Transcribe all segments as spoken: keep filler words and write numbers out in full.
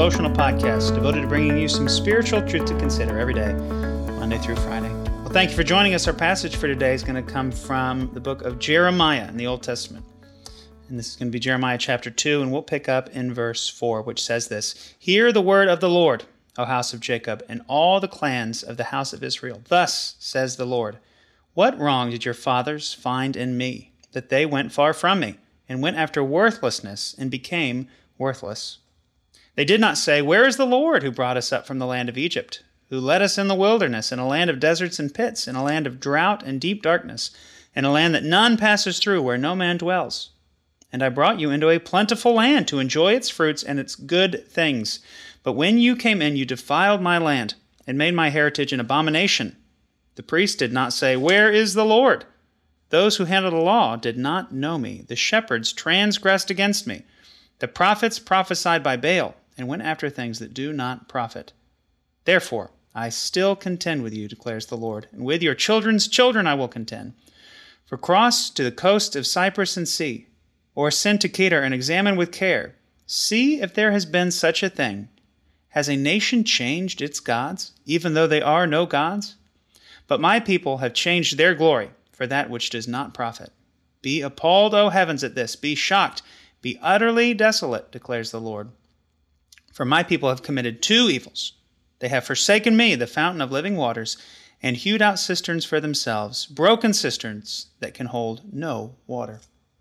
devotional podcast devoted to bringing you some spiritual truth to consider every day, Monday through Friday. Well, thank you for joining us. Our passage for today is going to come from the book of Jeremiah in the Old Testament. And this is going to be Jeremiah chapter two, and we'll pick up in verse four, which says this: Hear the word of the Lord, O house of Jacob, and all the clans of the house of Israel. Thus says the Lord, What wrong did your fathers find in me, that they went far from me, and went after worthlessness, and became worthless? They did not say, Where is the Lord who brought us up from the land of Egypt, who led us in the wilderness, in a land of deserts and pits, in a land of drought and deep darkness, in a land that none passes through, where no man dwells? And I brought you into a plentiful land to enjoy its fruits and its good things. But when you came in, you defiled my land, and made my heritage an abomination. The priests did not say, Where is the Lord? Those who handled the law did not know me. The shepherds transgressed against me. The prophets prophesied by Baal, and went after things that do not profit. Therefore, I still contend with you, declares the Lord, and with your children's children I will contend. For cross to the coast of Cyprus and see, or send to Kedar and examine with care. See if there has been such a thing. Has a nation changed its gods, even though they are no gods? But my people have changed their glory for that which does not profit. Be appalled, O heavens, at this. Be shocked. Be utterly desolate, declares the Lord. For my people have committed two evils. They have forsaken me, the fountain of living waters, and hewed out cisterns for themselves, broken cisterns that can hold no water.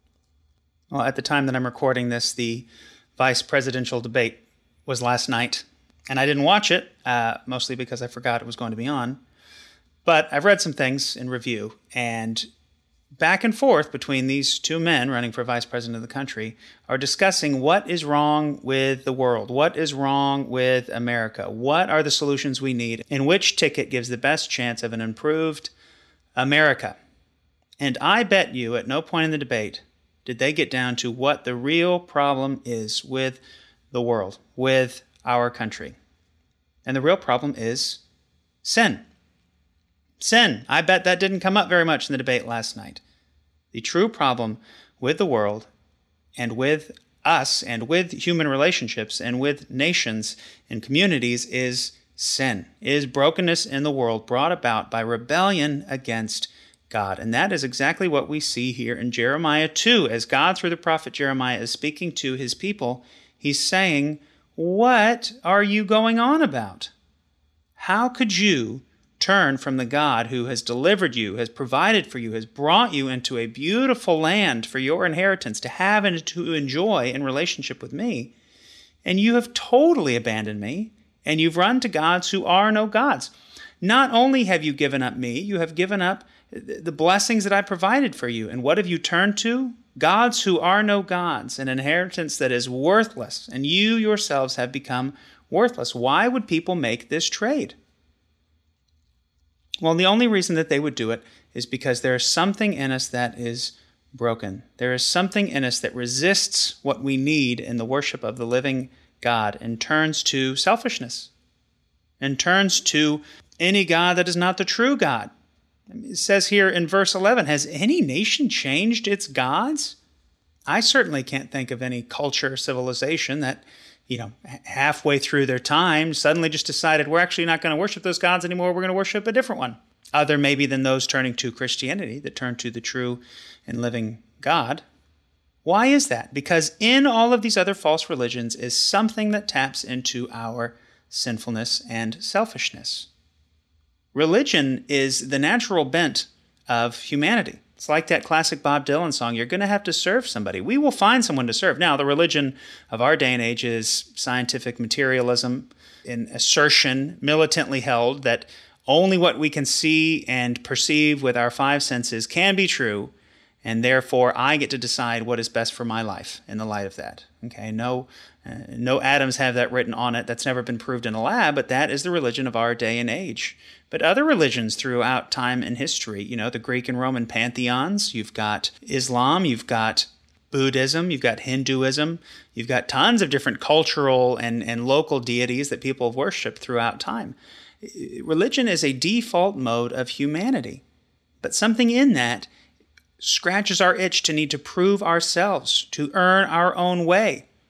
Well, at the time that I'm recording this, the vice presidential debate was last night, and I didn't watch it, uh, mostly because I forgot it was going to be on. But I've read some things in review, and back and forth between these two men running for vice president of the country are discussing what is wrong with the world, what is wrong with America, what are the solutions we need, and which ticket gives the best chance of an improved America. And I bet you at no point in the debate did they get down to what the real problem is with the world, with our country. And the real problem is sin. Sin. I bet that didn't come up very much in the debate last night. The true problem with the world and with us and with human relationships and with nations and communities is sin, is brokenness in the world brought about by rebellion against God. And that is exactly what we see here in Jeremiah two. As God, through the prophet Jeremiah, is speaking to his people, he's saying, What are you going on about? How could you turn from the God who has delivered you, has provided for you, has brought you into a beautiful land for your inheritance to have and to enjoy in relationship with me, and you have totally abandoned me, and you've run to gods who are no gods? Not only have you given up me, you have given up the blessings that I provided for you. And what have you turned to? Gods who are no gods, an inheritance that is worthless, and you yourselves have become worthless. Why would people make this trade? Well, the only reason that they would do it is because there is something in us that is broken. There is something in us that resists what we need in the worship of the living God and turns to selfishness and turns to any God that is not the true God. It says here in verse eleven, has any nation changed its gods? I certainly can't think of any culture or civilization that, you know, halfway through their time, suddenly just decided we're actually not going to worship those gods anymore. We're going to worship a different one. Other maybe than those turning to Christianity that turn to the true and living God. Why is that? Because in all of these other false religions is something that taps into our sinfulness and selfishness. Religion is the natural bent of humanity. It's like that classic Bob Dylan song, you're going to have to serve somebody. We will find someone to serve. Now, the religion of our day and age is scientific materialism, an assertion militantly held that only what we can see and perceive with our five senses can be true, and therefore I get to decide what is best for my life in the light of that. Okay, no, uh, no atoms have that written on it. That's never been proved in a lab, but that is the religion of our day and age. But other religions throughout time and history, you know, the Greek and Roman pantheons, you've got Islam, you've got Buddhism, you've got Hinduism, you've got tons of different cultural and, and local deities that people have worshipped throughout time. Religion is a default mode of humanity, but something in that scratches our itch to need to prove ourselves, to earn our own way,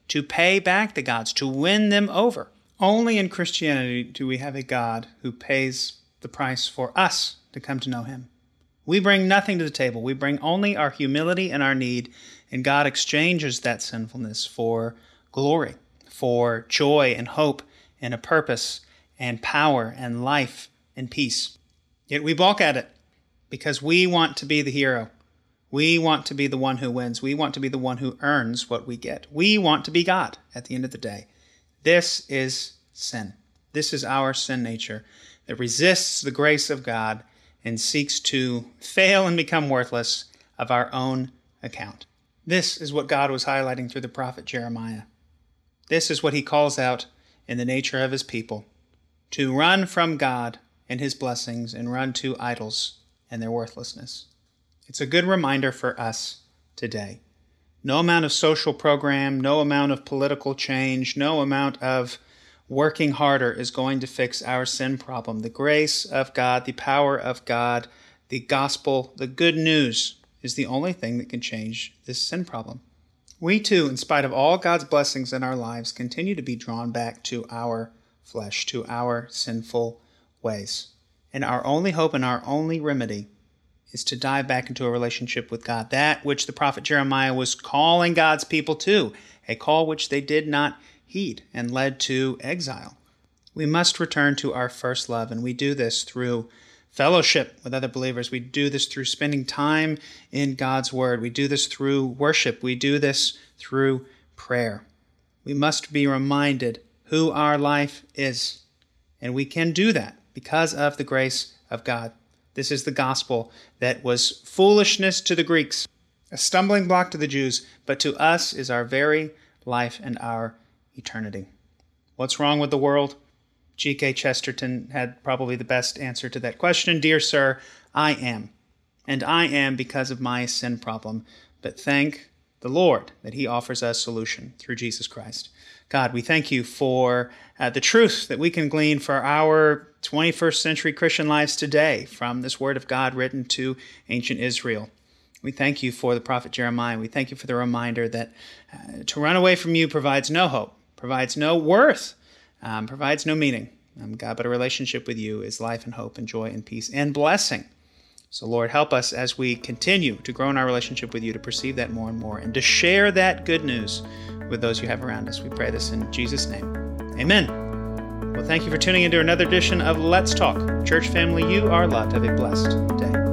to pay back the gods, to win them over. Only in Christianity do we have a God who pays the price for us to come to know him. We bring nothing to the table. We bring only our humility and our need, and God exchanges that sinfulness for glory, for joy and hope and a purpose and power and life and peace. Yet we balk at it because we want to be the hero. We want to be the one who wins. We want to be the one who earns what we get. We want to be God at the end of the day. This is sin. This is our sin nature that resists the grace of God and seeks to fail and become worthless of our own account. This is what God was highlighting through the prophet Jeremiah. This is what he calls out in the nature of his people, to run from God and his blessings and run to idols and their worthlessness. It's a good reminder for us today. No amount of social program, no amount of political change, no amount of working harder is going to fix our sin problem. The grace of God, the power of God, the gospel, the good news is the only thing that can change this sin problem. We too, in spite of all God's blessings in our lives, continue to be drawn back to our flesh, to our sinful ways. And our only hope and our only remedy is to dive back into a relationship with God, that which the prophet Jeremiah was calling God's people to, a call which they did not heed and led to exile. We must return to our first love, and we do this through fellowship with other believers. We do this through spending time in God's Word. We do this through worship. We do this through prayer. We must be reminded who our life is, and we can do that because of the grace of God. This is the gospel that was foolishness to the Greeks, a stumbling block to the Jews, but to us is our very life and our eternity. What's wrong with the world? G K Chesterton had probably the best answer to that question. Dear sir, I am. And I am because of my sin problem. But thank the Lord that he offers us a solution through Jesus Christ. God, we thank you for uh, the truth that we can glean for our twenty-first century Christian lives today from this word of God written to ancient Israel. We thank you for the prophet Jeremiah. We thank you for the reminder that uh, to run away from you provides no hope, provides no worth, um, provides no meaning. Um, God, but a relationship with you is life and hope and joy and peace and blessing. So Lord, help us as we continue to grow in our relationship with you to perceive that more and more and to share that good news with those you have around us. We pray this in Jesus' name. Amen. Well, thank you for tuning into another edition of Let's Talk. Church family, you are loved. Have a blessed day.